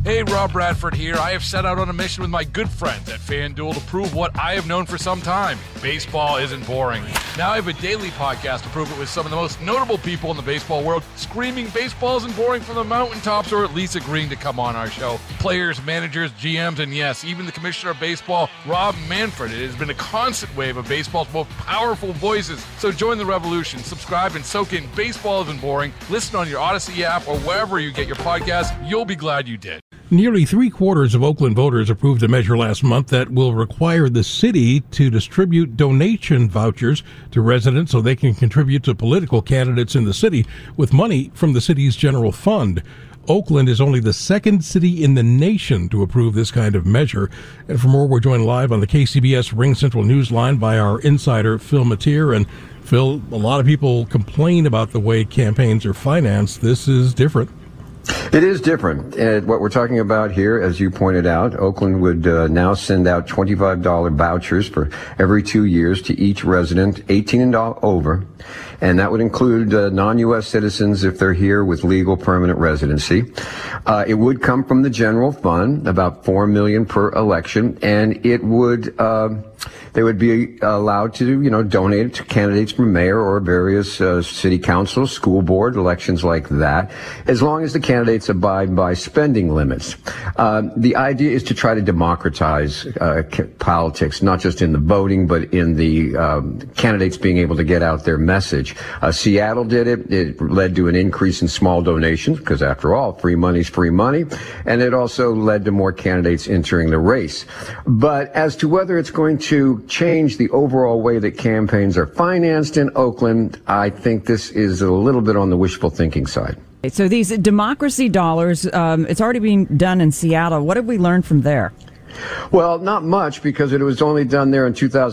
Hey, Rob Bradford here. I have set out on a mission with my good friends at FanDuel to prove what I have known for some time. Baseball isn't boring. Now I have a daily podcast to prove it with some of the most notable people in the baseball world, screaming baseball isn't boring from the mountaintops, or at least agreeing to come on our show. Players, managers, GMs, and yes, even the commissioner of baseball, Rob Manfred. It has been a constant wave of baseball's most powerful voices. So join the revolution. Subscribe and soak in Baseball Isn't Boring. Listen on your Odyssey app or wherever you get your podcasts. You'll be glad you did. Nearly three-quarters of Oakland voters approved a measure last month that will require the city to distribute donation vouchers to residents so they can contribute to political candidates in the city with money from the city's general fund. Oakland is only the second city in the nation to approve this kind of measure. And for more, we're joined live on the KCBS Ring Central Newsline by our insider, Phil Matier. And Phil, a lot of people complain about the way campaigns are financed. This is different. It is different. What we're talking about here, as you pointed out, Oakland would now send out $25 vouchers for every 2 years to each resident 18 and over. And that would include non-U.S. citizens if they're here with legal permanent residency. It would come from the general fund, about $4 million per election, and it would they would be allowed to, donate it to candidates for mayor or various city council, school board, elections like that, as long as the candidates abide by spending limits. The idea is to try to democratize politics, not just in the voting, but in the candidates being able to get out their message. Seattle did it. It led to an increase in small donations because, after all, free money's free money. And it also led to more candidates entering the race. But as to whether it's going to change the overall way that campaigns are financed in Oakland, I think this is a little bit on the wishful thinking side. So these democracy dollars, it's already being done in Seattle. What have we learned from there? Well, not much, because it was only done there in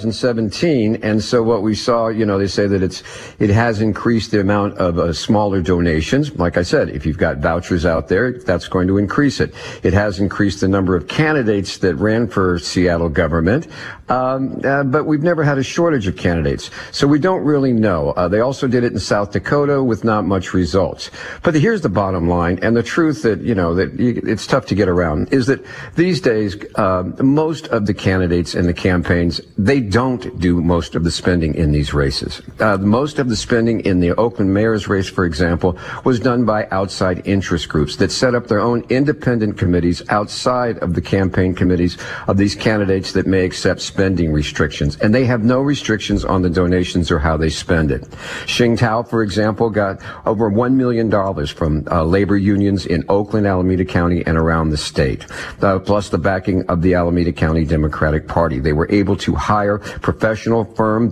2017. And so what we saw, they say that it has increased the amount of smaller donations. Like I said, if you've got vouchers out there, that's going to increase it. It has increased the number of candidates that ran for Seattle government. But we've never had a shortage of candidates. So we don't really know. They also did it in South Dakota with not much results. But here's the bottom line, and the truth that, it's tough to get around, is that these days, most of the candidates in the campaigns, they don't do most of the spending in these races. Most of the spending in the Oakland mayor's race, for example, was done by outside interest groups that set up their own independent committees outside of the campaign committees of these candidates that may accept spending restrictions. And they have no restrictions on the donations or how they spend it. Xing Tao, for example, got over $1 million from labor unions in Oakland, Alameda County, and around the state, plus the backing of the Alameda County Democratic Party. They were able to hire professional firm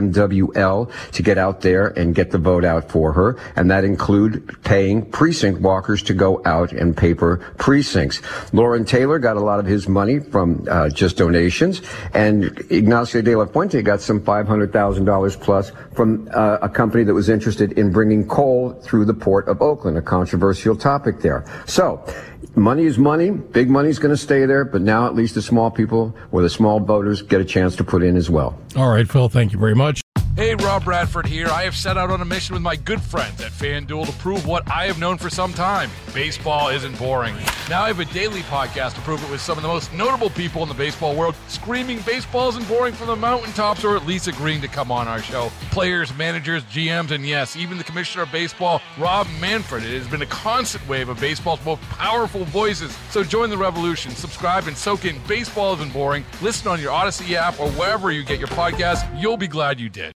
BMWL to get out there and get the vote out for her, and that include paying precinct walkers to go out and paper precincts. Lauren Taylor got a lot of his money from just donations, and Ignacio de la Fuente got some $500,000 plus from a company that was interested in bringing coal through the port of Oakland, a controversial topic there. So money is money. Big money is going to stay there, but now at least the small people or the small voters get a chance to put in as well. All right, Phil, thank you very much. Hey, Rob Bradford here. I have set out on a mission with my good friends at FanDuel to prove what I have known for some time. Baseball isn't boring. Now I have a daily podcast to prove it with some of the most notable people in the baseball world, screaming baseball isn't boring from the mountaintops, or at least agreeing to come on our show. Players, managers, GMs, and yes, even the commissioner of baseball, Rob Manfred. It has been a constant wave of baseball's most powerful voices. So join the revolution. Subscribe and soak in Baseball Isn't Boring. Listen on your Odyssey app or wherever you get your podcasts. You'll be glad you did.